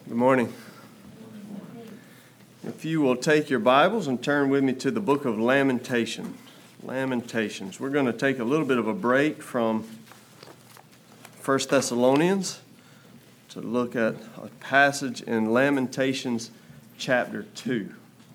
Good morning. If you will take your Bibles and turn with me to the book of Lamentations. We're going to take a little bit of a break from 1 Thessalonians to look at a passage in Lamentations chapter 2.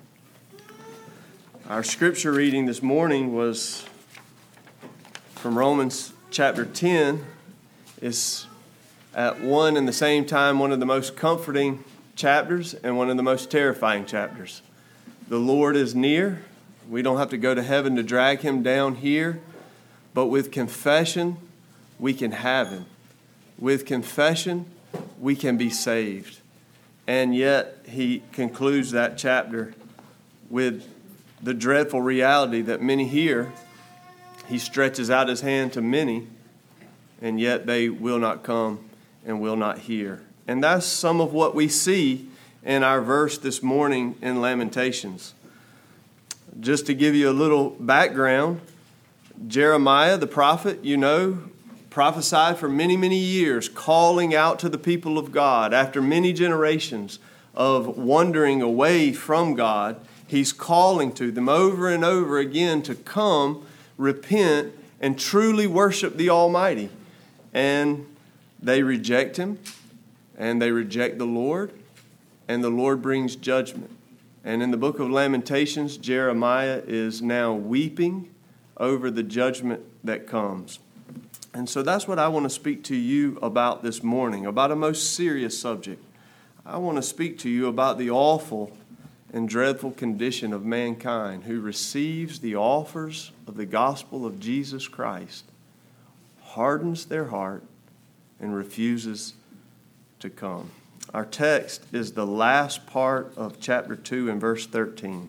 Our scripture reading this morning was from Romans chapter 10. It's at one and the same time one of the most comforting chapters and one of the most terrifying chapters. The Lord is near. We don't have to go to heaven to drag him down here, but with confession, we can have him. With confession, we can be saved. And yet, he concludes that chapter with the dreadful reality that many hear. He stretches out his hand to many, and yet they will not come and will not hear. And that's some of what we see in our verse this morning in Lamentations. Just to give you a little background, Jeremiah, the prophet, prophesied for many, many years, calling out to the people of God. After many generations of wandering away from God, he's calling to them over and over again to come, repent, and truly worship the Almighty. And they reject him, and they reject the Lord, and the Lord brings judgment. And in the book of Lamentations, Jeremiah is now weeping over the judgment that comes. And so that's what I want to speak to you about this morning, about a most serious subject. I want to speak to you about the awful and dreadful condition of mankind who receives the offers of the gospel of Jesus Christ, hardens their heart, and refuses to come. Our text is the last part of chapter 2 and verse 13.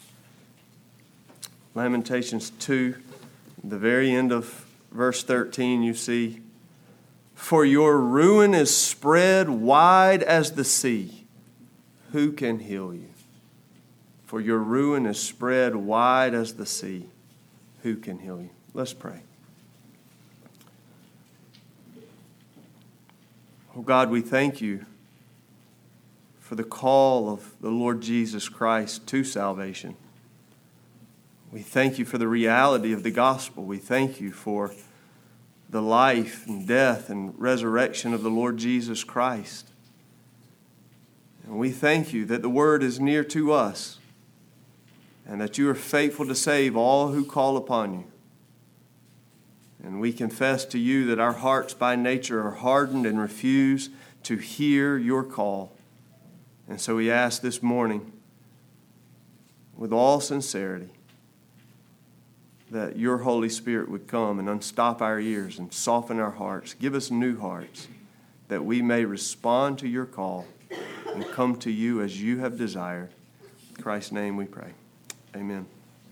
Lamentations 2, the very end of verse 13, you see, "For your ruin is spread wide as the sea. Who can heal you? For your ruin is spread wide as the sea. Who can heal you?" Let's pray. Oh God, we thank you for the call of the Lord Jesus Christ to salvation. We thank you for the reality of the gospel. We thank you for the life and death and resurrection of the Lord Jesus Christ. And we thank you that the word is near to us and that you are faithful to save all who call upon you. And we confess to you that our hearts by nature are hardened and refuse to hear your call. And so we ask this morning, with all sincerity, that your Holy Spirit would come and unstop our ears and soften our hearts. Give us new hearts, that we may respond to your call and come to you as you have desired. In Christ's name we pray. Amen.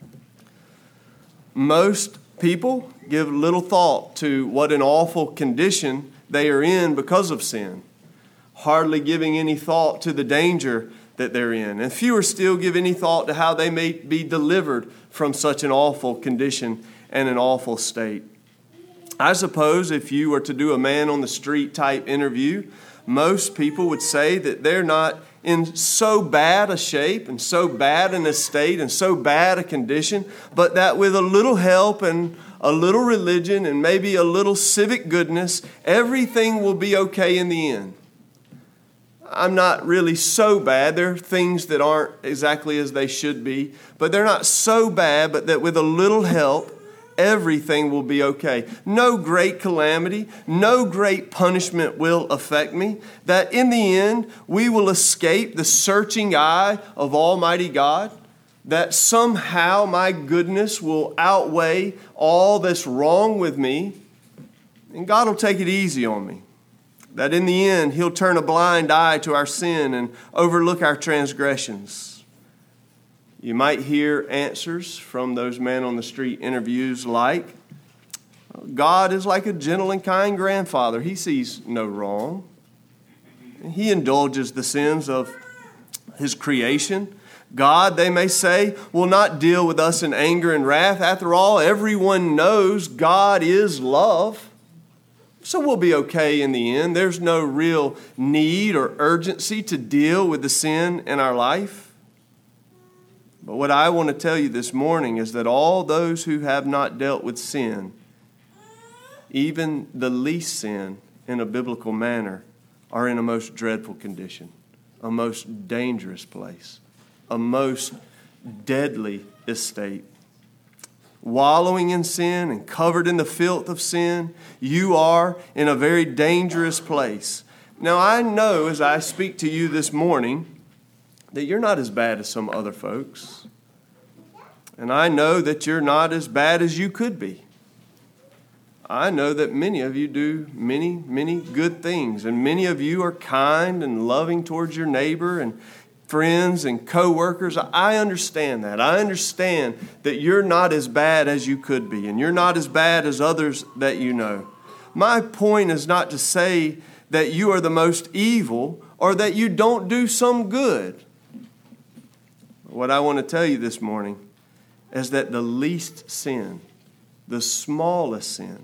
Most people give little thought to what an awful condition they are in because of sin, hardly giving any thought to the danger that they're in. And fewer still give any thought to how they may be delivered from such an awful condition and an awful state. I suppose if you were to do a man on the street type interview, most people would say that they're not in so bad a shape and so bad an estate and so bad a condition, but that with a little help and a little religion and maybe a little civic goodness, everything will be okay in the end. I'm not really so bad. There are things that aren't exactly as they should be, but they're not so bad, but that with a little help, everything will be okay. No great calamity, no great punishment will affect me. That in the end, we will escape the searching eye of Almighty God. That somehow my goodness will outweigh all that's wrong with me. And God will take it easy on me. That in the end, he'll turn a blind eye to our sin and overlook our transgressions. You might hear answers from those man on the street interviews like, God is like a gentle and kind grandfather. He sees no wrong. He indulges the sins of his creation. God, they may say, will not deal with us in anger and wrath. After all, everyone knows God is love. So we'll be okay in the end. There's no real need or urgency to deal with the sin in our life. But what I want to tell you this morning is that all those who have not dealt with sin, even the least sin in a biblical manner, are in a most dreadful condition, a most dangerous place, a most deadly estate. Wallowing in sin and covered in the filth of sin, you are in a very dangerous place. Now, I know as I speak to you this morning that you're not as bad as some other folks. And I know that you're not as bad as you could be. I know that many of you do many, many good things. And many of you are kind and loving towards your neighbor and friends and co-workers. I understand that. I understand that you're not as bad as you could be. And you're not as bad as others that you know. My point is not to say that you are the most evil or that you don't do some good. What I want to tell you this morning is that the least sin, the smallest sin,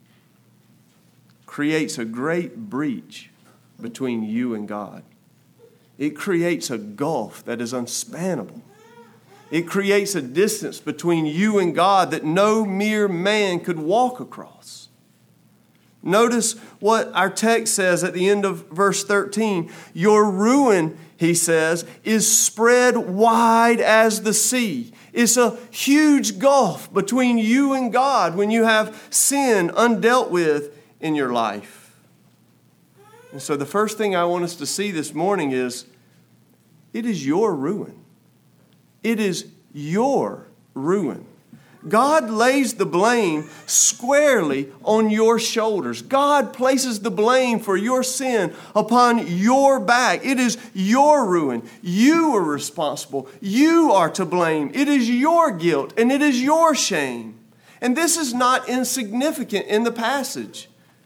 creates a great breach between you and God. It creates a gulf that is unspannable. It creates a distance between you and God that no mere man could walk across. Notice what our text says at the end of verse 13. Your ruin, he says, is spread wide as the sea. It's a huge gulf between you and God when you have sin undealt with in your life. And so the first thing I want us to see this morning is it is your ruin. It is your ruin. God lays the blame squarely on your shoulders. God places the blame for your sin upon your back. It is your ruin. You are responsible. You are to blame. It is your guilt and it is your shame. And this is not insignificant in the passage.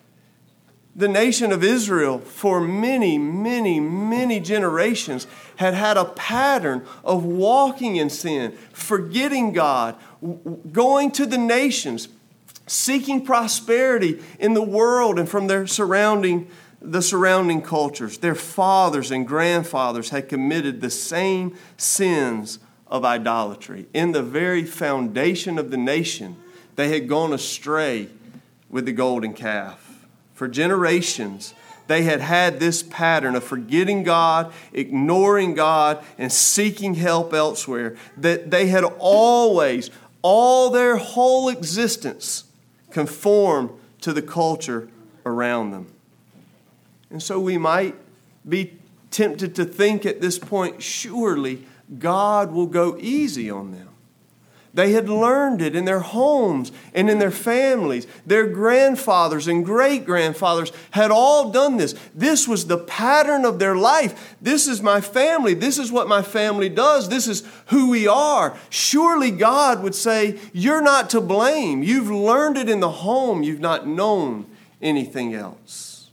The nation of Israel, for many, many, many generations, had a pattern of walking in sin, forgetting God, going to the nations, seeking prosperity in the world and from the surrounding cultures. Their fathers and grandfathers had committed the same sins of idolatry. In the very foundation of the nation, they had gone astray with the golden calf. For generations, they had this pattern of forgetting God, ignoring God, and seeking help elsewhere. That they had always, all their whole existence, conformed to the culture around them. And so we might be tempted to think at this point, surely God will go easy on them. They had learned it in their homes and in their families. Their grandfathers and great-grandfathers had all done this. This was the pattern of their life. This is my family. This is what my family does. This is who we are. Surely God would say, you're not to blame. You've learned it in the home. You've not known anything else.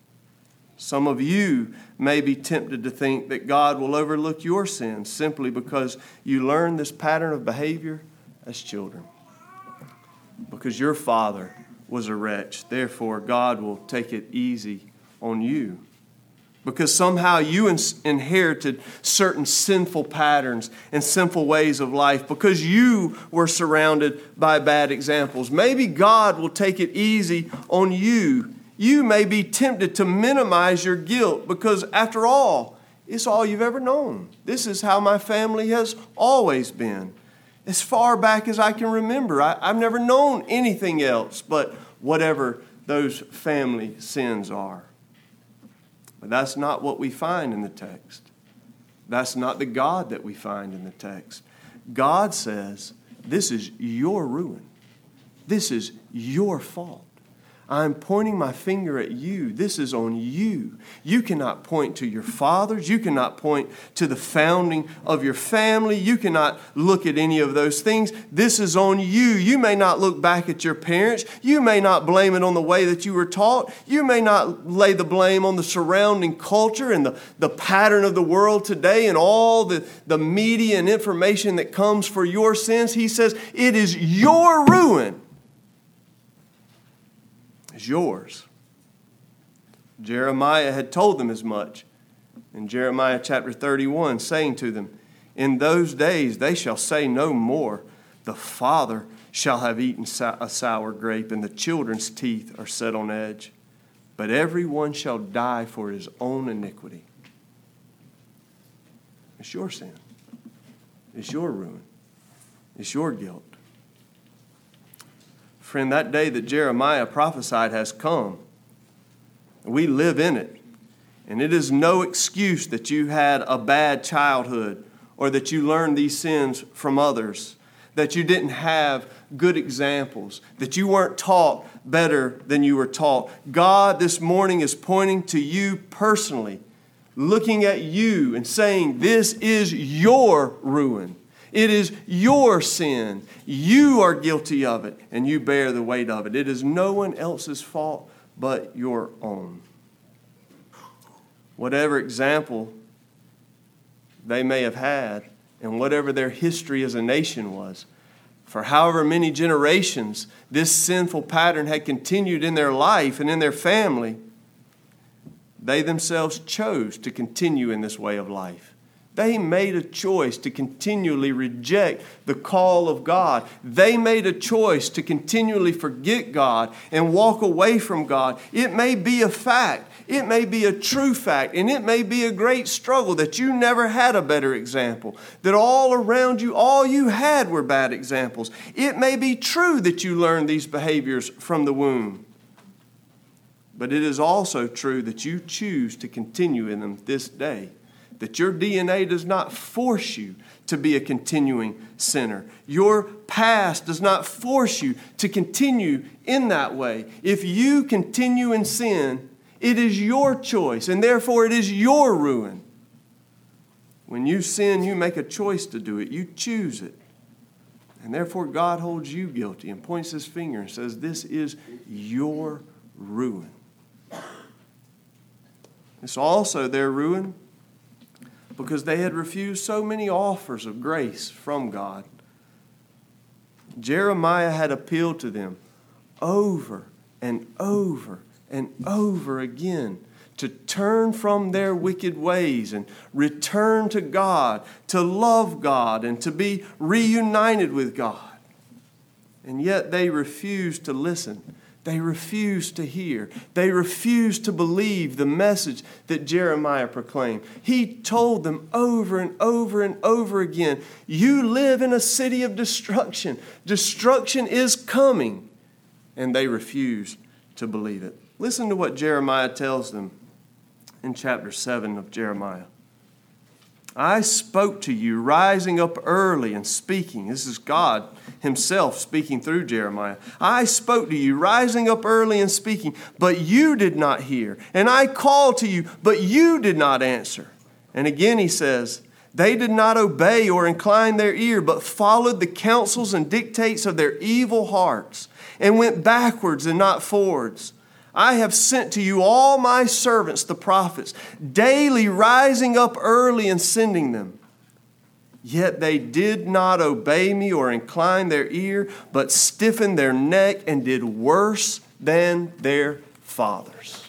Some of you may be tempted to think that God will overlook your sins simply because you learned this pattern of behavior as children. Because your father was a wretch, therefore God will take it easy on you. Because somehow you inherited certain sinful patterns and sinful ways of life. Because you were surrounded by bad examples. Maybe God will take it easy on you. You may be tempted to minimize your guilt because, after all, it's all you've ever known. This is how my family has always been. As far back as I can remember, I've never known anything else but whatever those family sins are. But that's not what we find in the text. That's not the God that we find in the text. God says, this is your ruin. This is your fault. I'm pointing my finger at you. This is on you. You cannot point to your fathers. You cannot point to the founding of your family. You cannot look at any of those things. This is on you. You may not look back at your parents. You may not blame it on the way that you were taught. You may not lay the blame on the surrounding culture and the pattern of the world today and all the media and information that comes for your sins. He says, it is your ruin. Is yours. Jeremiah had told them as much. In Jeremiah chapter 31, saying to them, in those days they shall say no more, the father shall have eaten a sour grape, and the children's teeth are set on edge. But every one shall die for his own iniquity. It's your sin. It's your ruin. It's your guilt. Friend, that day that Jeremiah prophesied has come. We live in it. And it is no excuse that you had a bad childhood or that you learned these sins from others, that you didn't have good examples, that you weren't taught better than you were taught. God this morning is pointing to you personally, looking at you and saying, this is your ruin. It is your sin. You are guilty of it, and you bear the weight of it. It is no one else's fault but your own. Whatever example they may have had, and whatever their history as a nation was, for however many generations this sinful pattern had continued in their life and in their family, they themselves chose to continue in this way of life. They made a choice to continually reject the call of God. They made a choice to continually forget God and walk away from God. It may be a fact. It may be a true fact. And it may be a great struggle that you never had a better example. That all around you, all you had were bad examples. It may be true that you learned these behaviors from the womb. But it is also true that you choose to continue in them this day. That your DNA does not force you to be a continuing sinner. Your past does not force you to continue in that way. If you continue in sin, it is your choice, and therefore it is your ruin. When you sin, you make a choice to do it. You choose it. And therefore God holds you guilty and points his finger and says, this is your ruin. It's also their ruin because they had refused so many offers of grace from God. Jeremiah had appealed to them over and over and over again to turn from their wicked ways and return to God, to love God, and to be reunited with God. And yet they refused to listen. They refused to hear. They refused to believe the message that Jeremiah proclaimed. He told them over and over and over again, you live in a city of destruction. Destruction is coming. And they refused to believe it. Listen to what Jeremiah tells them in chapter 7 of Jeremiah. I spoke to you rising up early and speaking. This is God himself speaking through Jeremiah. I spoke to you rising up early and speaking, but you did not hear. And I called to you, but you did not answer. And again he says, they did not obey or incline their ear, but followed the counsels and dictates of their evil hearts and went backwards and not forwards. I have sent to you all my servants, the prophets, daily rising up early and sending them. Yet they did not obey me or incline their ear, but stiffened their neck and did worse than their fathers.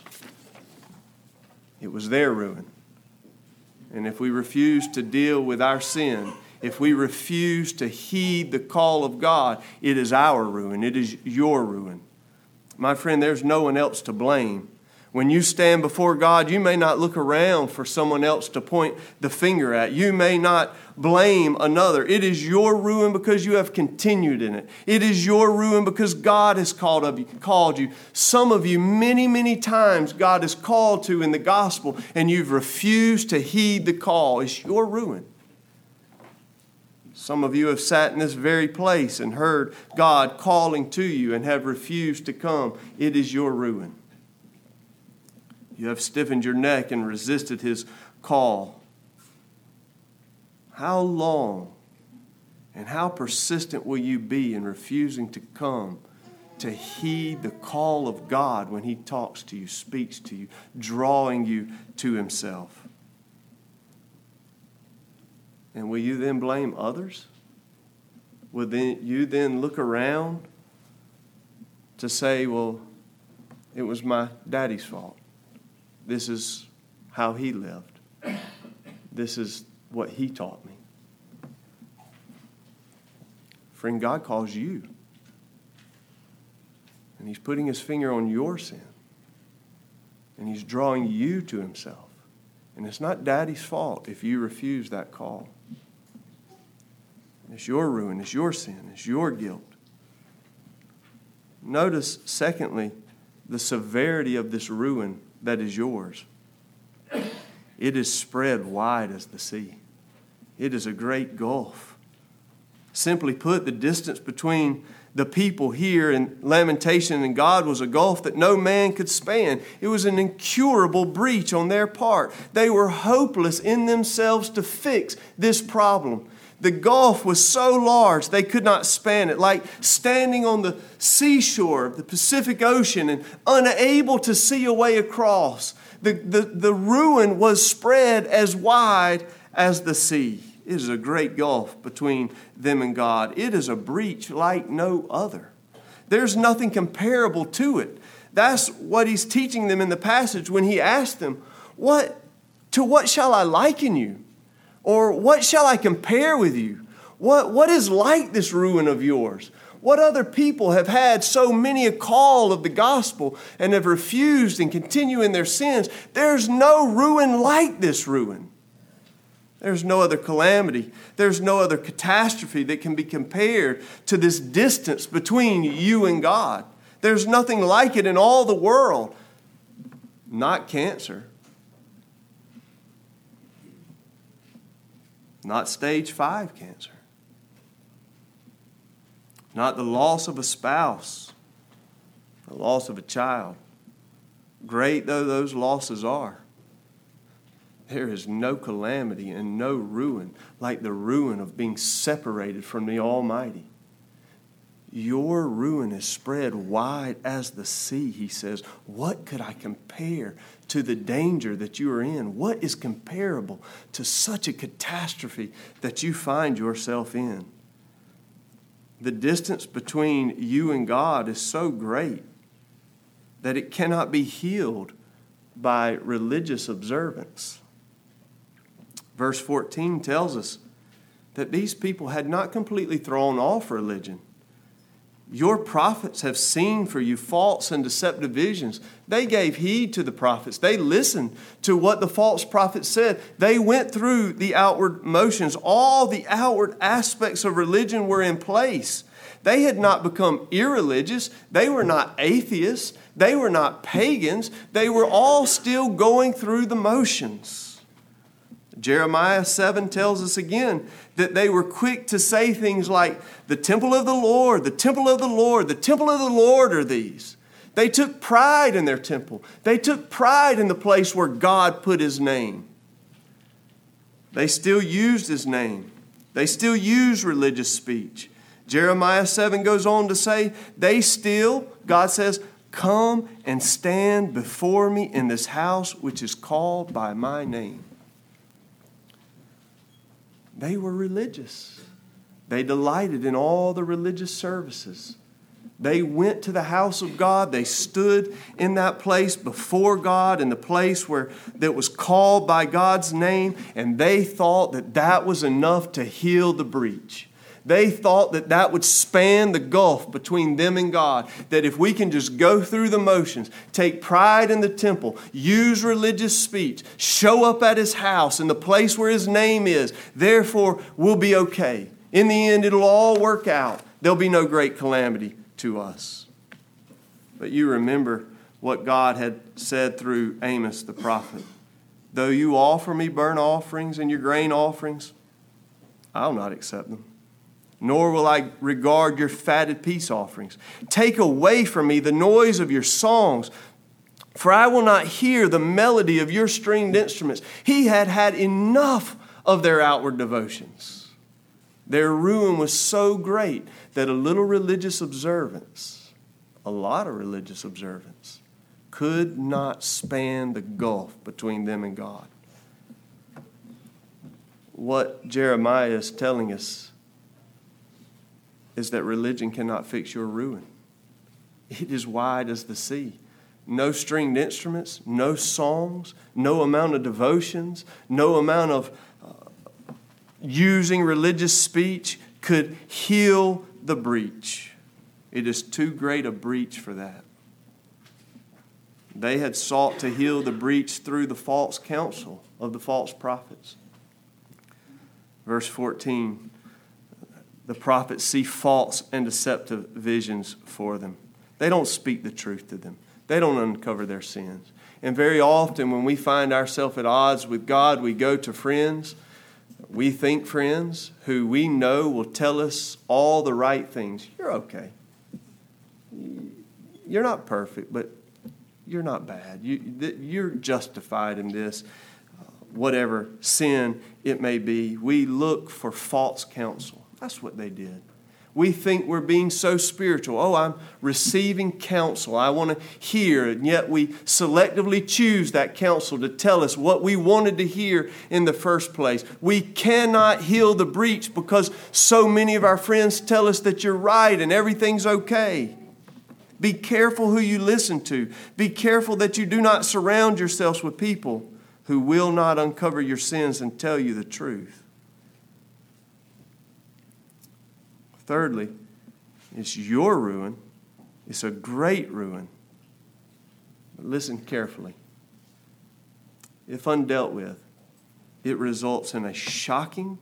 It was their ruin. And if we refuse to deal with our sin, if we refuse to heed the call of God, it is our ruin. It is your ruin. My friend, there's no one else to blame. When you stand before God, you may not look around for someone else to point the finger at. You may not blame another. It is your ruin because you have continued in it. It is your ruin because God has called you. Some of you, many, many times, God has called to in the gospel, and you've refused to heed the call. It's your ruin. Some of you have sat in this very place and heard God calling to you and have refused to come. It is your ruin. You have stiffened your neck and resisted his call. How long and how persistent will you be in refusing to come to heed the call of God when he talks to you, speaks to you, drawing you to himself? And will you then blame others? Will you then look around to say, well, it was my daddy's fault. This is how he lived. This is what he taught me. Friend, God calls you. And he's putting his finger on your sin. And he's drawing you to himself. And it's not Daddy's fault if you refuse that call. It's your ruin, it's your sin, it's your guilt. Notice, secondly, the severity of this ruin that is yours. It is spread wide as the sea. It is a great gulf. Simply put, the distance between the people here in Lamentation and God was a gulf that no man could span. It was an incurable breach on their part. They were hopeless in themselves to fix this problem. The gulf was so large they could not span it, like standing on the seashore of the Pacific Ocean and unable to see a way across. The ruin was spread as wide as the sea. It is a great gulf between them and God. It is a breach like no other. There's nothing comparable to it. That's what he's teaching them in the passage when he asked them, to what shall I liken you? Or what shall I compare with you? What is like this ruin of yours? What other people have had so many a call of the gospel and have refused and continue in their sins? There's no ruin like this ruin. There's no other calamity. There's no other catastrophe that can be compared to this distance between you and God. There's nothing like it in all the world. Not cancer. Not stage 5 cancer. Not the loss of a spouse. The loss of a child. Great though those losses are, there is no calamity and no ruin like the ruin of being separated from the Almighty. Your ruin is spread wide as the sea, he says. What could I compare to the danger that you are in? What is comparable to such a catastrophe that you find yourself in? The distance between you and God is so great that it cannot be healed by religious observance. Verse 14 tells us that these people had not completely thrown off religion. Your prophets have seen for you false and deceptive visions. They gave heed to the prophets. They listened to what the false prophets said. They went through the outward motions. All the outward aspects of religion were in place. They had not become irreligious. They were not atheists. They were not pagans. They were all still going through the motions. Jeremiah 7 tells us again that they were quick to say things like, the temple of the Lord, the temple of the Lord, the temple of the Lord are these. They took pride in their temple. They took pride in the place where God put his name. They still used his name. They still used religious speech. Jeremiah 7 goes on to say, God says, come and stand before me in this house which is called by my name. They were religious. They delighted in all the religious services. They went to the house of God. They stood in that place before God, in the place that was called by God's name, and they thought that that was enough to heal the breach. They thought that that would span the gulf between them and God, that if we can just go through the motions, take pride in the temple, use religious speech, show up at his house in the place where his name is, therefore we'll be okay. In the end, it'll all work out. There'll be no great calamity to us. But you remember what God had said through Amos the prophet. Though you offer me burnt offerings and your grain offerings, I'll not accept them. Nor will I regard your fatted peace offerings. Take away from me the noise of your songs, for I will not hear the melody of your stringed instruments. He had had enough of their outward devotions. Their ruin was so great that a little religious observance, a lot of religious observance, could not span the gulf between them and God. What Jeremiah is telling us is that religion cannot fix your ruin. It is wide as the sea. no stringed instruments, no songs, no amount of devotions, no amount of using religious speech could heal the breach. It is too great a breach for that. They had sought to heal the breach through the false counsel of the false prophets. Verse 14, the prophets see false and deceptive visions for them. They don't speak the truth to them. They don't uncover their sins. And very often when we find ourselves at odds with God, we go to friends, we think friends, who we know will tell us all the right things. You're okay. You're not perfect, but you're not bad. You're justified in this, whatever sin it may be. We look for false counsel. That's what they did. We think we're being so spiritual. Oh, I'm receiving counsel. I want to hear. And yet we selectively choose that counsel to tell us what we wanted to hear in the first place. We cannot heal the breach because so many of our friends tell us that you're right and everything's okay. Be careful who you listen to. Be careful that you do not surround yourselves with people who will not uncover your sins and tell you the truth. Thirdly, it's your ruin. It's a great ruin. But listen carefully. If undealt with, it results in a shocking,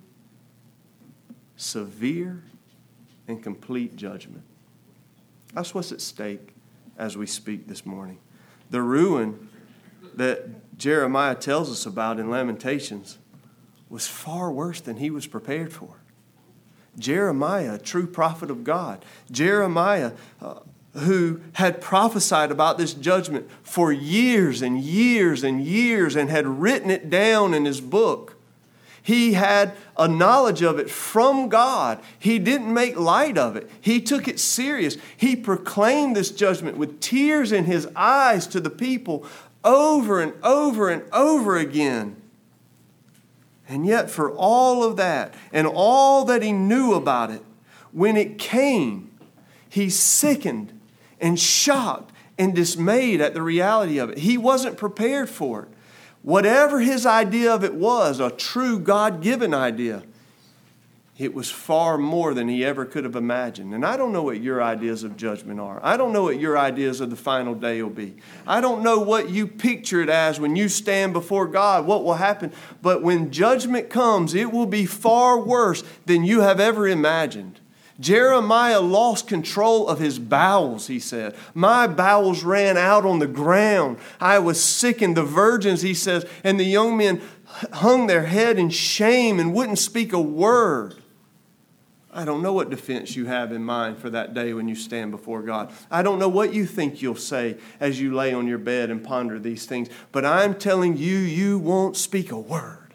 severe, and complete judgment. That's what's at stake as we speak this morning. The ruin that Jeremiah tells us about in Lamentations was far worse than he was prepared for. Jeremiah, a true prophet of God. Jeremiah, who had prophesied about this judgment for years and years and years and had written it down in his book. He had a knowledge of it from God. He didn't make light of it. He took it serious. He proclaimed this judgment with tears in his eyes to the people over and over and over again. And yet for all of that and all that he knew about it, when it came, he sickened and shocked and dismayed at the reality of it. He wasn't prepared for it. Whatever his idea of it was, a true God-given idea, it was far more than he ever could have imagined. And I don't know what your ideas of judgment are. I don't know what your ideas of the final day will be. I don't know what you picture it as when you stand before God, what will happen. But when judgment comes, it will be far worse than you have ever imagined. Jeremiah lost control of his bowels, he said. My bowels ran out on the ground. I was sickened. The virgins, he says, and the young men hung their head in shame and wouldn't speak a word. I don't know what defense you have in mind for that day when you stand before God. I don't know what you think you'll say as you lay on your bed and ponder these things. But I'm telling you, you won't speak a word.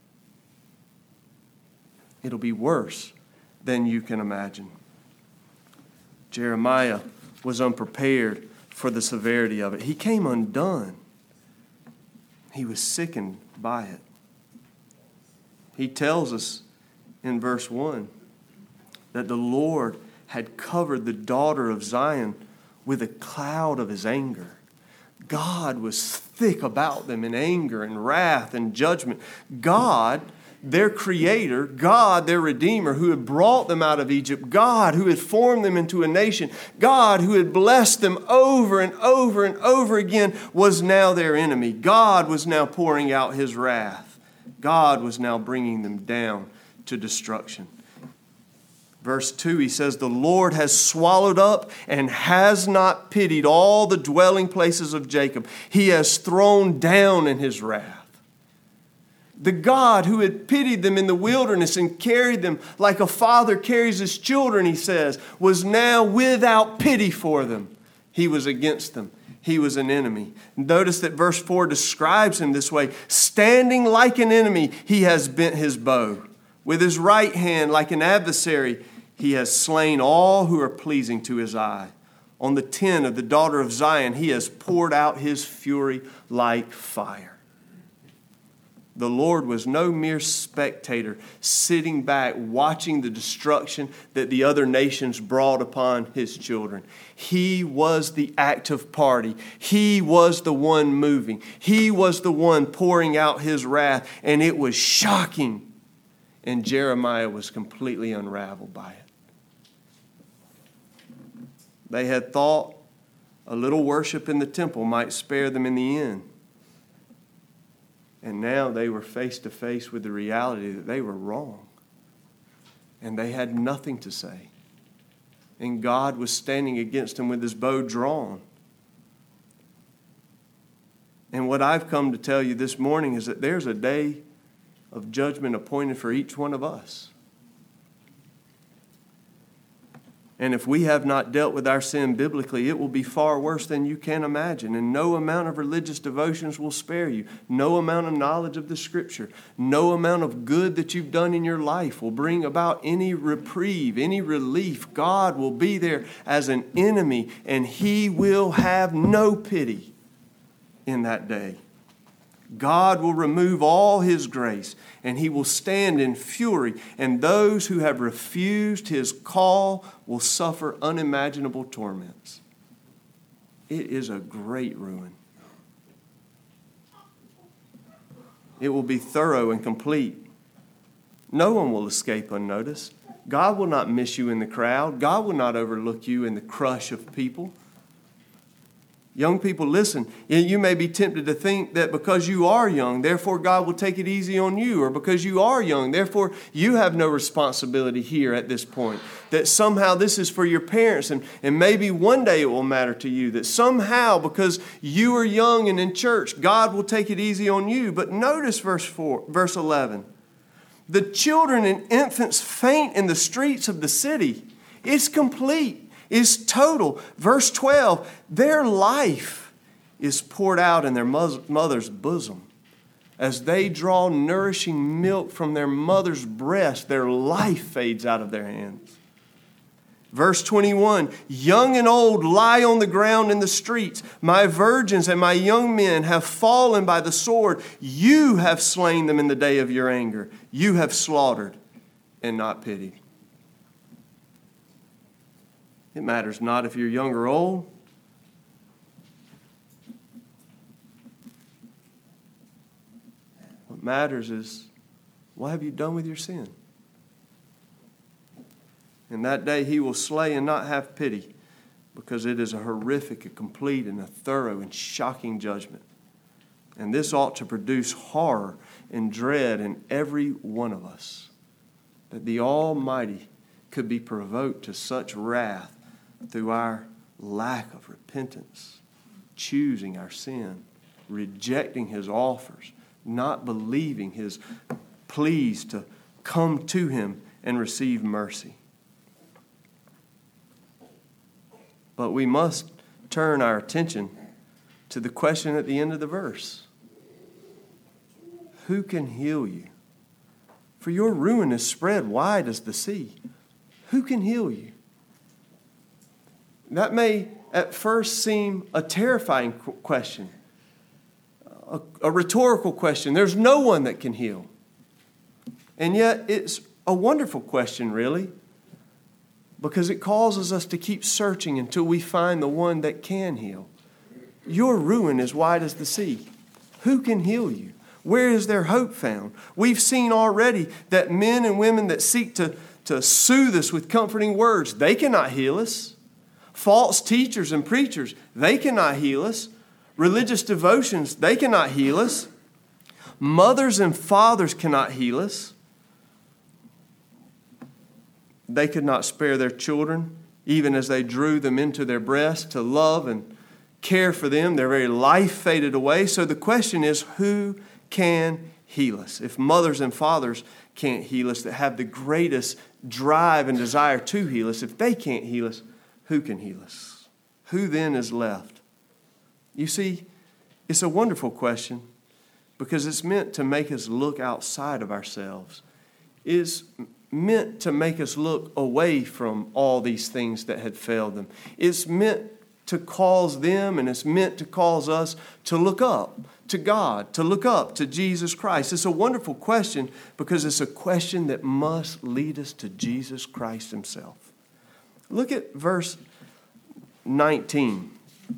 It'll be worse than you can imagine. Jeremiah was unprepared for the severity of it. He came undone. He was sickened by it. He tells us in verse 1 that the Lord had covered the daughter of Zion with a cloud of his anger. God was thick about them in anger and wrath and judgment. God, their creator, God, their redeemer, who had brought them out of Egypt, God, who had formed them into a nation, God, who had blessed them over and over and over again, was now their enemy. God was now pouring out his wrath. God was now bringing them down to destruction. Verse 2, he says, the Lord has swallowed up and has not pitied all the dwelling places of Jacob. He has thrown down in his wrath. The God who had pitied them in the wilderness and carried them like a father carries his children, he says, was now without pity for them. He was against them. He was an enemy. Notice that verse 4 describes him this way. Standing like an enemy, he has bent his bow. With his right hand, like an adversary, he has slain all who are pleasing to his eye. On the tent of the daughter of Zion, he has poured out his fury like fire. The Lord was no mere spectator sitting back watching the destruction that the other nations brought upon his children. He was the active party. He was the one moving. He was the one pouring out his wrath, and it was shocking. And Jeremiah was completely unraveled by it. They had thought a little worship in the temple might spare them in the end. And now they were face to face with the reality that they were wrong. And they had nothing to say. And God was standing against them with his bow drawn. And what I've come to tell you this morning is that there's a day of judgment appointed for each one of us. And if we have not dealt with our sin biblically, it will be far worse than you can imagine. And no amount of religious devotions will spare you. No amount of knowledge of the Scripture, no amount of good that you've done in your life will bring about any reprieve, any relief. God will be there as an enemy, and he will have no pity in that day. God will remove all his grace, and he will stand in fury, and those who have refused his call will suffer unimaginable torments. It is a great ruin. It will be thorough and complete. No one will escape unnoticed. God will not miss you in the crowd. God will not overlook you in the crush of people. Young people, listen, you may be tempted to think that because you are young, therefore God will take it easy on you, or because you are young, therefore you have no responsibility here at this point, that somehow this is for your parents, and maybe one day it will matter to you, that somehow because you are young and in church, God will take it easy on you. But notice verse 11. The children and infants faint in the streets of the city. It's complete. Is total. Verse 12, their life is poured out in their mother's bosom. As they draw nourishing milk from their mother's breast, their life fades out of their hands. Verse 21, young and old lie on the ground in the streets. My virgins and my young men have fallen by the sword. You have slain them in the day of your anger. You have slaughtered and not pitied. It matters not if you're young or old. What matters is, what have you done with your sin? And that day he will slay and not have pity, because it is a horrific, a complete, and a thorough and shocking judgment. And this ought to produce horror and dread in every one of us, that the Almighty could be provoked to such wrath through our lack of repentance, choosing our sin, rejecting his offers, not believing his pleas to come to him and receive mercy. But we must turn our attention to the question at the end of the verse. Who can heal you? For your ruin is spread wide as the sea. Who can heal you? That may at first seem a terrifying question, a rhetorical question. There's no one that can heal. And yet it's a wonderful question, really, because it causes us to keep searching until we find the one that can heal. Your ruin is wide as the sea. Who can heal you? Where is their hope found? We've seen already that men and women that seek to soothe us with comforting words, they cannot heal us. False teachers and preachers, they cannot heal us. Religious devotions, they cannot heal us. Mothers and fathers cannot heal us. They could not spare their children, even as they drew them into their breasts to love and care for them. Their very life faded away. So the question is, who can heal us? If mothers and fathers can't heal us, that have the greatest drive and desire to heal us, if they can't heal us, who can heal us? Who then is left? You see, it's a wonderful question because it's meant to make us look outside of ourselves. It's meant to make us look away from all these things that had failed them. It's meant to cause them, and it's meant to cause us to look up to God, to look up to Jesus Christ. It's a wonderful question because it's a question that must lead us to Jesus Christ himself. Look at verse 19.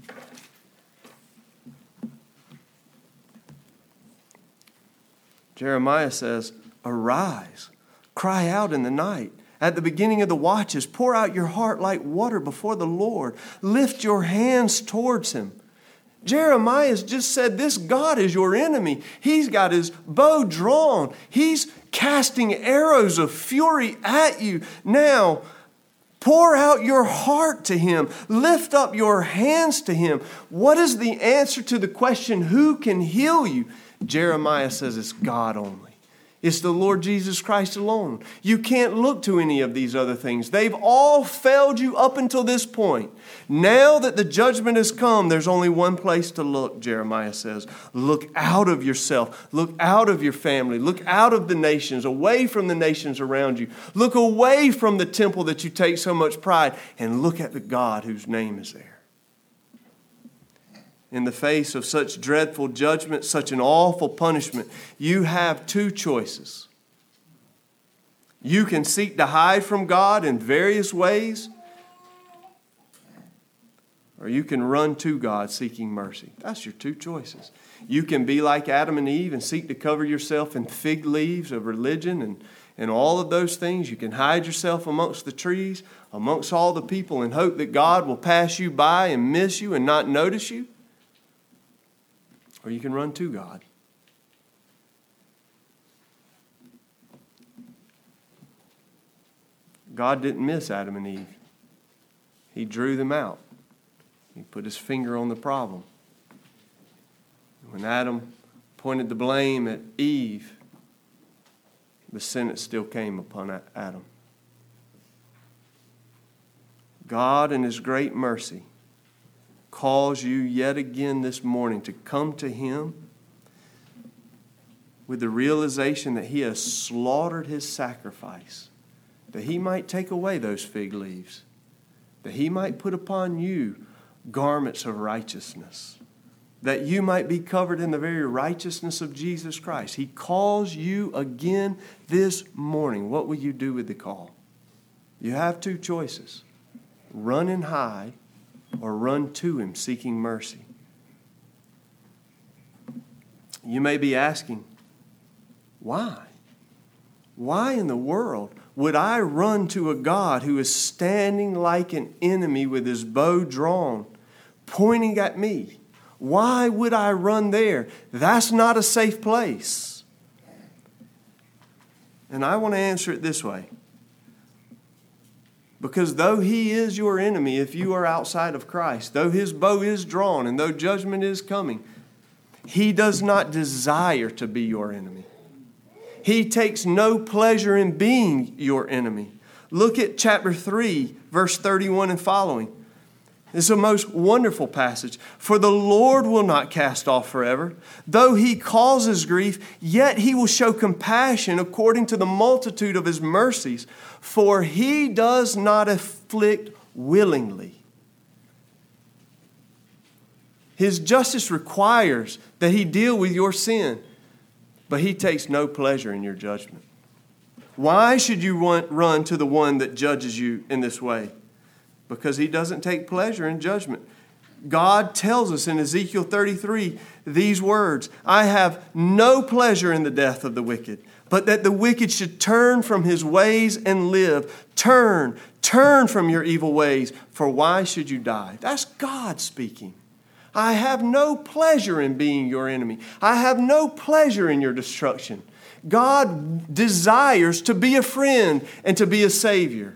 Jeremiah says, "Arise, cry out in the night. At the beginning of the watches, pour out your heart like water before the Lord. Lift your hands towards him." Jeremiah has just said this God is your enemy. He's got his bow drawn. He's casting arrows of fury at you. Now, pour out your heart to him. Lift up your hands to him. What is the answer to the question, who can heal you? Jeremiah says it's God only. It's the Lord Jesus Christ alone. You can't look to any of these other things. They've all failed you up until this point. Now that the judgment has come, there's only one place to look, Jeremiah says. Look out of yourself. Look out of your family. Look out of the nations, away from the nations around you. Look away from the temple that you take so much pride, and look at the God whose name is there. In the face of such dreadful judgment, such an awful punishment, you have two choices. You can seek to hide from God in various ways, or you can run to God seeking mercy. That's your two choices. You can be like Adam and Eve and seek to cover yourself in fig leaves of religion and all of those things. You can hide yourself amongst the trees, amongst all the people, and hope that God will pass you by and miss you and not notice you. Or you can run to God. God didn't miss Adam and Eve. He drew them out. He put his finger on the problem. When Adam pointed the blame at Eve, the sentence still came upon Adam. God, in his great mercy, calls you yet again this morning to come to him with the realization that he has slaughtered his sacrifice, that he might take away those fig leaves, that he might put upon you garments of righteousness, that you might be covered in the very righteousness of Jesus Christ. He calls you again this morning. What will you do with the call? You have two choices: run and hide, or run to him seeking mercy. You may be asking, why? Why in the world would I run to a God who is standing like an enemy with his bow drawn, pointing at me? Why would I run there? That's not a safe place. And I want to answer it this way. Because though he is your enemy, if you are outside of Christ, though his bow is drawn and though judgment is coming, he does not desire to be your enemy. He takes no pleasure in being your enemy. Look at chapter 3, verse 31 and following. It's a most wonderful passage. "For the Lord will not cast off forever. Though he causes grief, yet he will show compassion according to the multitude of his mercies. For he does not afflict willingly." His justice requires that he deal with your sin, but he takes no pleasure in your judgment. Why should you run to the one that judges you in this way? Because he doesn't take pleasure in judgment. God tells us in Ezekiel 33 these words, "I have no pleasure in the death of the wicked, but that the wicked should turn from his ways and live. Turn from your evil ways, for why should you die?" That's God speaking. I have no pleasure in being your enemy. I have no pleasure in your destruction. God desires to be a friend and to be a savior.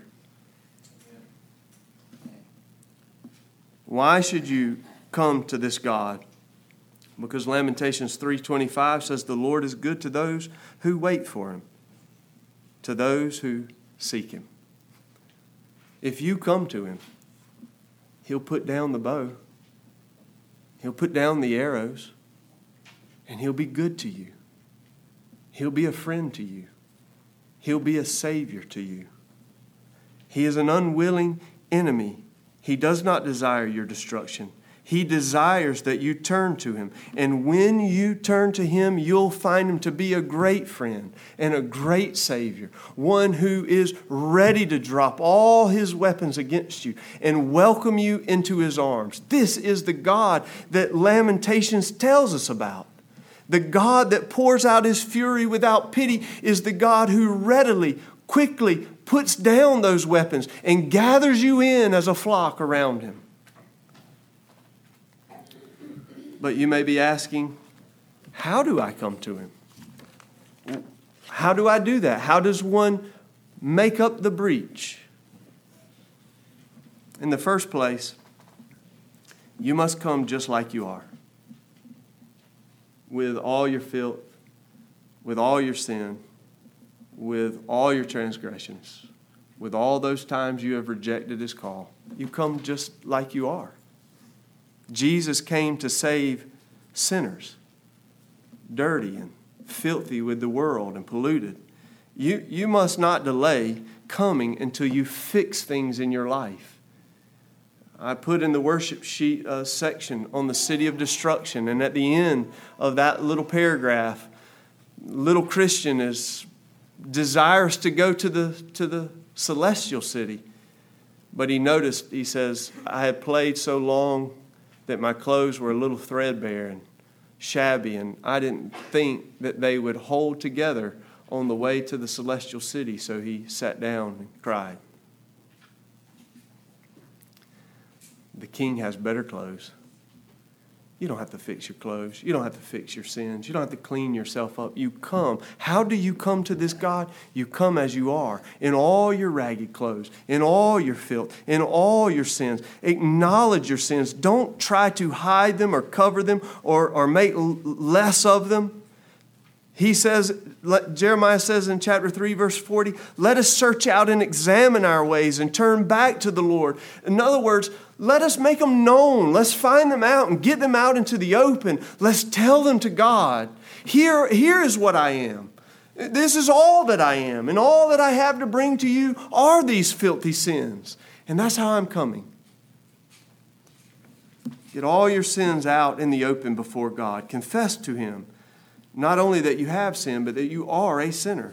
Why should you come to this God? Because Lamentations 3:25 says the Lord is good to those who wait for him, to those who seek him. If you come to him, he'll put down the bow, he'll put down the arrows, and he'll be good to you. He'll be a friend to you. He'll be a savior to you. He is an unwilling enemy. He does not desire your destruction. He desires that you turn to Him. And when you turn to Him, you'll find Him to be a great friend and a great Savior. One who is ready to drop all His weapons against you and welcome you into His arms. This is the God that Lamentations tells us about. The God that pours out His fury without pity is the God who readily, quickly puts down those weapons and gathers you in as a flock around Him. But you may be asking, how do I come to Him? How do I do that? How does one make up the breach? In the first place, you must come just like you are. With all your filth, with all your sin, with all your transgressions, with all those times you have rejected His call. You come just like you are. Jesus came to save sinners, dirty and filthy with the world and polluted. You must not delay coming until you fix things in your life. I put in the worship sheet a section on the city of destruction, and at the end of that little paragraph, little Christian is desirous to go to the celestial city. But he says, I had played so long that my clothes were a little threadbare and shabby, and I didn't think that they would hold together on the way to the celestial city, so he sat down and cried. The King has better clothes. You don't have to fix your clothes. You don't have to fix your sins. You don't have to clean yourself up. You come. How do you come to this God? You come as you are, in all your ragged clothes, in all your filth, in all your sins. Acknowledge your sins. Don't try to hide them or cover them or make less of them. He says, Jeremiah says in chapter 3, verse 40, let us search out and examine our ways and turn back to the Lord. In other words, let us make them known. Let's find them out and get them out into the open. Let's tell them to God. Here is what I am. This is all that I am. And all that I have to bring to you are these filthy sins. And that's how I'm coming. Get all your sins out in the open before God. Confess to Him. Not only that you have sinned, but that you are a sinner.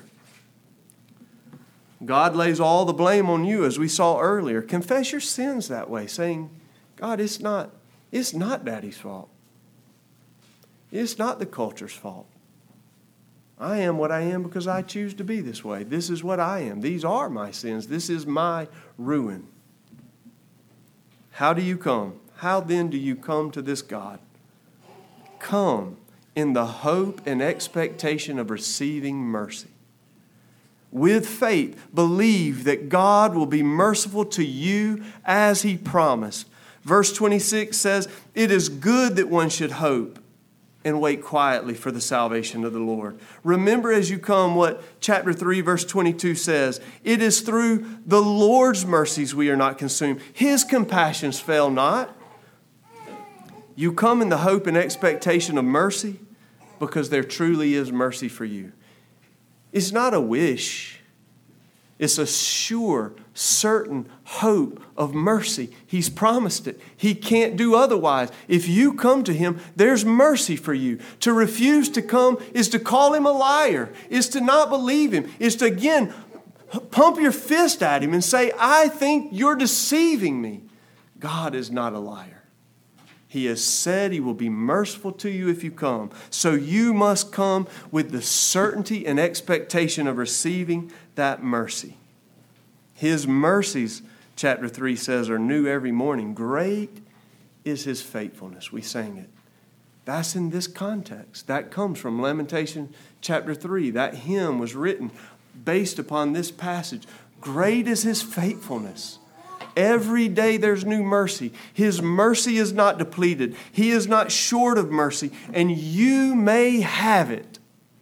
God lays all the blame on you, as we saw earlier. Confess your sins that way, saying, God, it's not Daddy's fault. It's not the culture's fault. I am what I am because I choose to be this way. This is what I am. These are my sins. This is my ruin. How do you come? How then do you come to this God? Come in the hope and expectation of receiving mercy. With faith, believe that God will be merciful to you as He promised. Verse 26 says, it is good that one should hope and wait quietly for the salvation of the Lord. Remember as you come what chapter 3, verse 22 says. It is through the Lord's mercies we are not consumed. His compassions fail not. You come in the hope and expectation of mercy because there truly is mercy for you. It's not a wish. It's a sure, certain hope of mercy. He's promised it. He can't do otherwise. If you come to Him, there's mercy for you. To refuse to come is to call Him a liar, is to not believe Him, is to again pump your fist at Him and say, I think you're deceiving me. God is not a liar. He has said He will be merciful to you if you come. So you must come with the certainty and expectation of receiving that mercy. His mercies, chapter 3 says, are new every morning. Great is His faithfulness. We sang it. That's in this context. That comes from Lamentation chapter 3. That hymn was written based upon this passage. Great is His faithfulness. Every day there's new mercy. His mercy is not depleted. He is not short of mercy, and you may have it.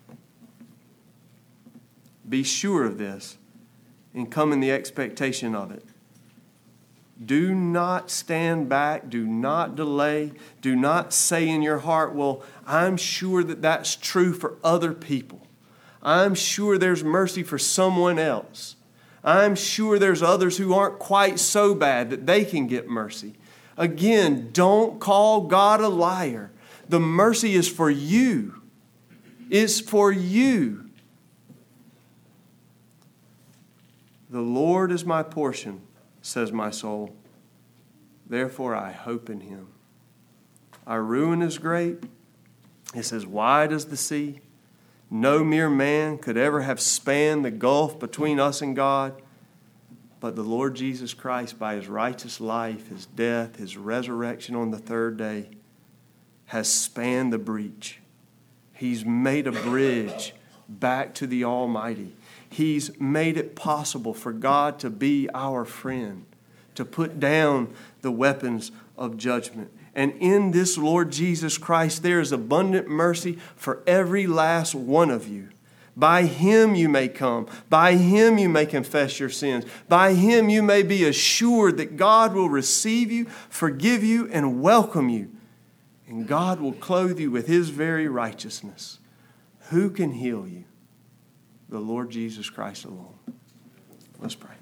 Be sure of this and come in the expectation of it. Do not stand back. Do not delay. Do not say in your heart, well, I'm sure that that's true for other people. I'm sure there's mercy for someone else. I'm sure there's others who aren't quite so bad that they can get mercy. Again, don't call God a liar. The mercy is for you. It's for you. The Lord is my portion, says my soul. Therefore I hope in Him. Our ruin is great. It's as wide as the sea. No mere man could ever have spanned the gulf between us and God. But the Lord Jesus Christ, by His righteous life, His death, His resurrection on the third day, has spanned the breach. He's made a bridge back to the Almighty. He's made it possible for God to be our friend, to put down the weapons of judgment. And in this Lord Jesus Christ, there is abundant mercy for every last one of you. By Him you may come. By Him you may confess your sins. By Him you may be assured that God will receive you, forgive you, and welcome you. And God will clothe you with His very righteousness. Who can heal you? The Lord Jesus Christ alone. Let's pray.